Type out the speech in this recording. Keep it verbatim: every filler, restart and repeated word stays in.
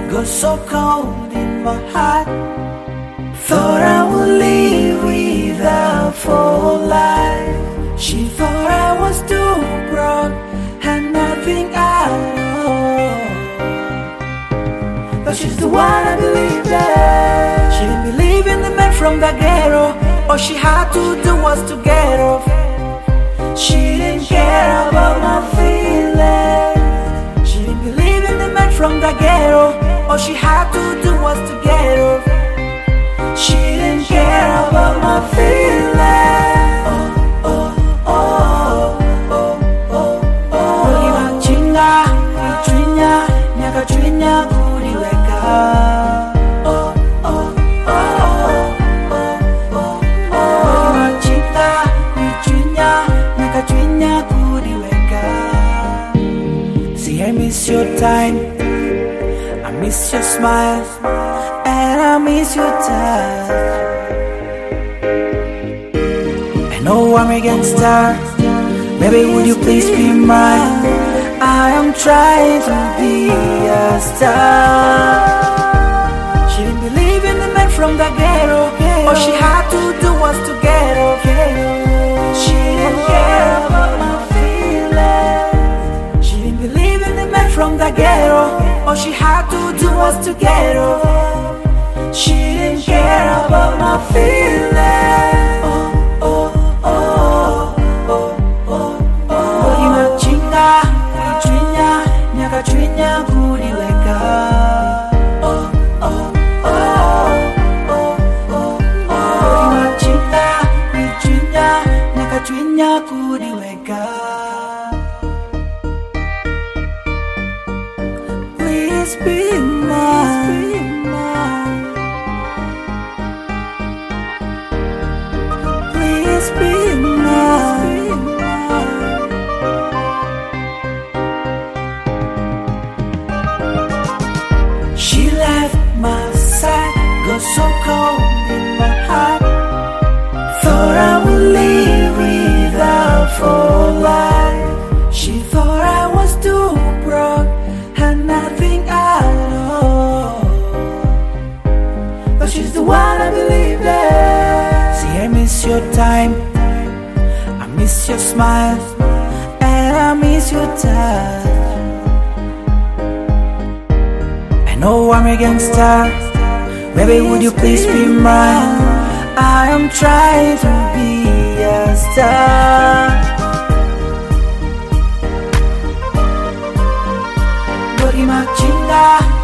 got so cold in my heart. Thought I would live without for life. She thought I was too broke, had nothing at all. But she's the one I believed in. She didn't believe in the man from the ghetto. All she had to do was to get off. She didn't care about my feelings. She didn't believe in the man from the ghetto. All she had to do was to get off. She didn't care about my feelings. Oh, oh, oh, oh, oh, oh. Lima chinga, itrinya, nyaka trinya kuriweka. Oh, oh, oh, oh, oh, oh. Lima chinga, itrinya, nyaka trinya kuriweka. See, I miss your time, I miss your smile, and I miss your touch. I know I'm against her. Baby, would you please be mine? I am trying to be a star. She didn't believe in the man from the ghetto. All she had to do was to get off. She didn't care about my feelings. She didn't believe in the man from the ghetto. All she had to do was to get off. She didn't care about my feelings. Oh, oh, oh, oh, oh, oh. Lima chinga, itrinya, nyaka trinya kuriweka. Oh, oh, oh, oh, oh, oh. Lima chinga, itrinya, nyaka trinya kuriweka. Please be mine. Be mine. She left my side, got so cold in my heart. Thought I would live without for life. She thought I was too broke, had nothing at all. But she's the one I believe in. See, I miss your time, I miss your smile, and I miss your touch. I know I'm against her. Baby, would you please be mine? I am trying to be a star. Lima chinga,